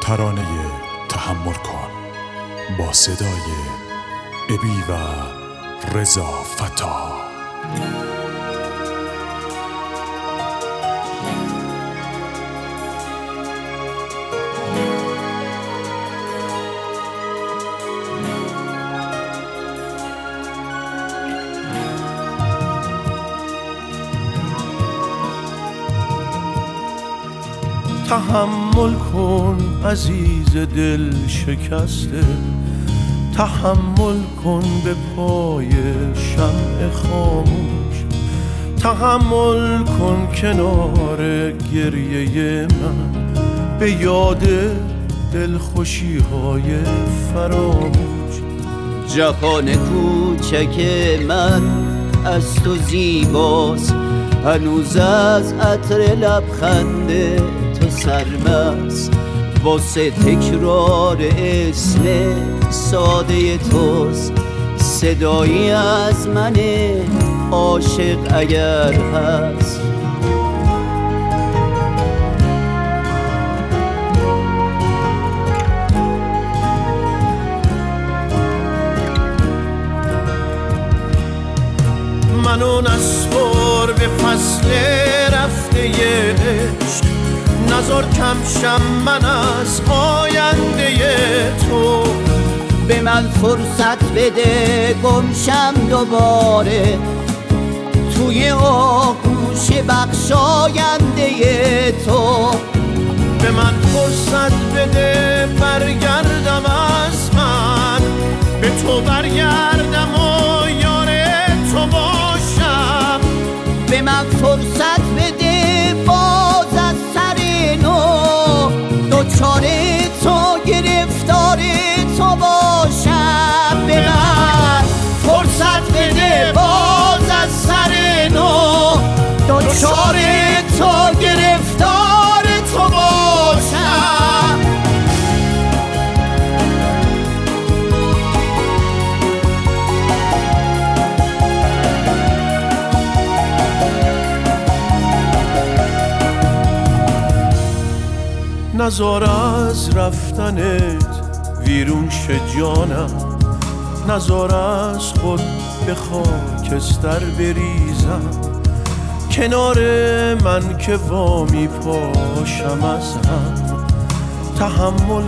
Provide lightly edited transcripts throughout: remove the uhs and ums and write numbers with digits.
ترانه تحمل کن با صدای ابی و رضا فتا. تحمل کن عزیز دل شکسته، تحمل کن به پای شمع خاموش، تحمل کن کنار گریه من به یاد دلخوشی های فراموش. جهان کوچک من از تو زیباست، هنوز از عطر لبخند تو سرمست، واسه تکرار اسم ساده توست، صدایی از من عاشق اگر هست. منو نسپار به فصل رفته عشق، نزار کمشم من از آینده تو. به من فرصت بده گمشم دوباره توی آغوش بخشاینده تو. به من فرصت بده برگردم از من، به تو برگردم و یار تو باشم. به من فرصت بده باز از سر نو دوچار تو گرفتار تو باشم. به من فرصت بده باز از سر نو دوچار تو گرفتار تو باشم. نزار از رفتنت ویرون شه جانم، نزار از خود به خاکستر بریزم. کنار من که وامی پاشم از هم، تحمل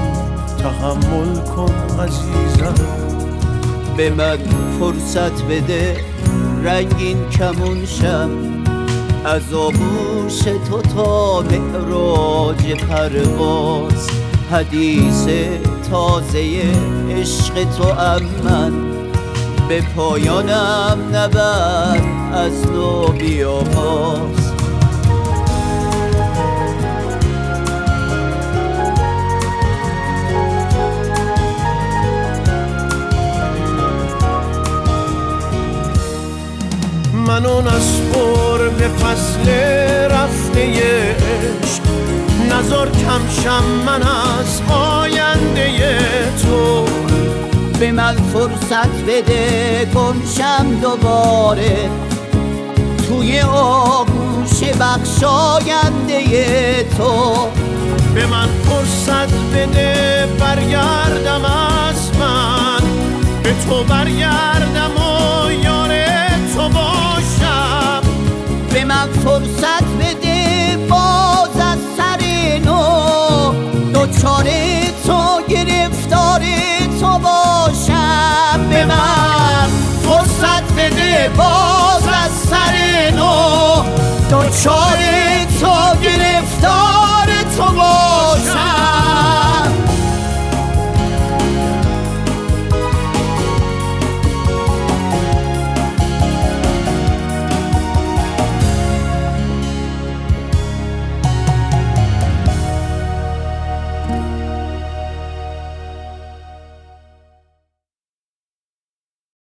کن عزیزم. به من فرصت بده رنگین کمون شم، از آغوش تو تا معراج پرواز. حدیث تازه عشق تو من به پایانم نبر از نو بیاغاز. منو نسپار به فصل رفته عشق، نزار کمشم من از آینده تو. به من فرصت بده گمشم دوباره توی آغوش بخشاینده تو. به من فرصت بده برگردم از من، به تو برگردم و یار تو باشم. به من فرصت بده باز از سر نو دوچار تو گرفتار تو باشم. به من فرصت بده باز از سر نو دوچار تو گرفتار تو باشم.